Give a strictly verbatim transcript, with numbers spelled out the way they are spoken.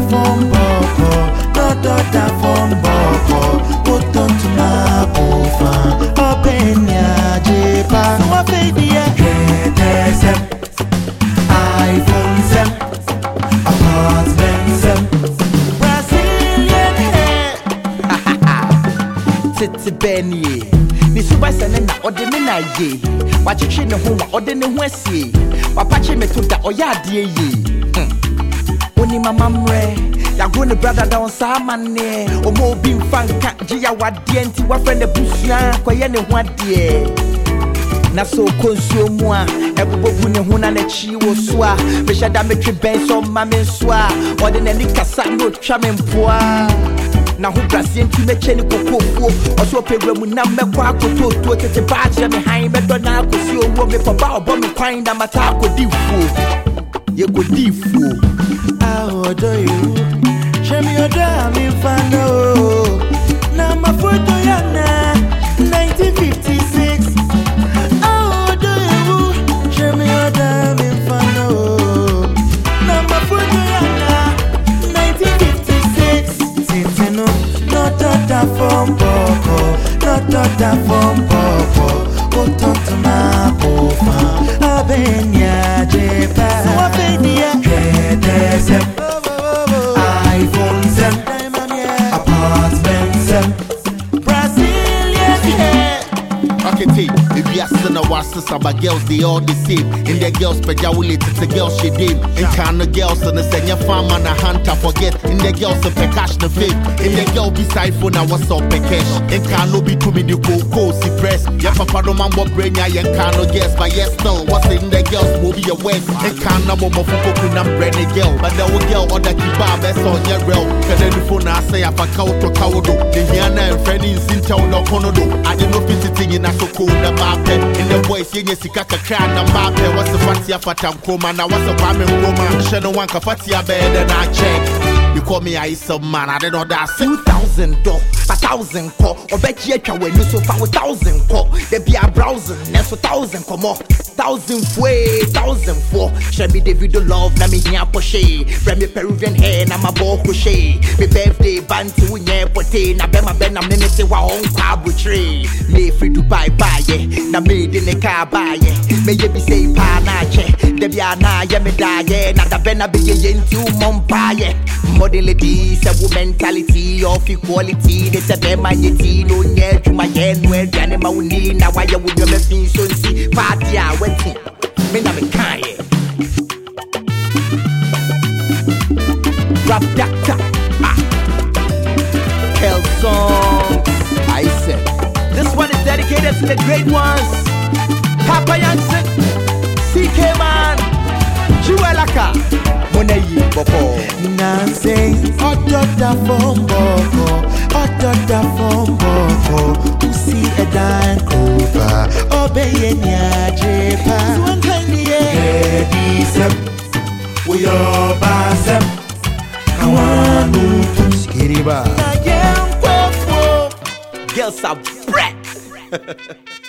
from Boko, not daughter from Boko. Put on to my bofa, open ya jepa. So I fade the G iPhone sem, apartment sem, Brazilian hair. Titi Benny, the superstar na ode me na ye. Wachichi ne ho wa ode ne ho asie. Papache me to da oyade ye. Oni mama mre, ya go ne brother down sa mane. Omo bi mfanka giya wade nti wa friend ebusua koye ne ho ade. Na so consume a ebobu ne ho na na chi wo so a me shada me twe ben so ma me so a ode na ni kasa no twa me mpoa. Na ho brase nti me che ni kokofo oso pegwa mu na me kwa akototo tete ba kire me han me do na akosi owo me papa obo me kwan da mata akodifu ye godifu I order you show me order me fano na my photo ya na nineteen fifty-six I order you show me order me fano na my photo ya na nineteen fifty-six Tintino not daughter from Boko, not daughter from Boko. Put on to my bofa, Abenya jepa. So I fade the G iPhone sem, apartment sem, Brazilian hair. Okay, take if you ask the what's about girls, they all the same. In the girls, but you will it's the girls she did. In kind of girls, and the senior farm and a hunter forget. In the girls, the cash the fame. In the girl beside phone, I was up cash. In kind of be to me the go see press. Yeah, papa no man what brain ya and kind of guess, but yes, still what's in the girls movie your west. In kind of more for cooking and brandy girl, but the old girl or the kiba best on your real. Can then the phone I say if I count to Kaudo, the Yana and Freddy in Sintown or Konodo. I didn't know visiting in a so cool the map. In the voice, you see Kaka Kran and Mbappe. What's the fancy of Fatam Koma? Now what's a Kwame Roma? Shadow one Kafatia bed and I check. You call me I some man, I don't know that. Two thousand dollars, a thousand call, or bet you can win so far with thousand call. There be a browser, next for thousand come off. Thousand way, thousand four. Show me the video love, na me here poshe. Bring me Peruvian hair, na my ball crochet. Me birthday bantu nye pote. Na be my ben na me me se wa on cabo tree. Me free to buy buy yeah. Na made in the car buy yeah. Me ye be say pa na che. There be a na ye me die yeah. Na da be na be ye into mom pa yeah. Modern ladies, a woman mentality of equality. They say be my yeti no nye to my yen where Danny ma uni na why you would be me so see party I went in. Me na me kanye. Rap doctor, ah, Kelson. I said this one is dedicated to the great ones. Papa Yankson, C K Man, Juelaka, Moneyi Boko. Nancy, Otota from Boko, Otota from Boko. To see a dime cover, obey ya jepa. So one kind of yeah, we all pass them. Come on, skiriba. Girls are bread.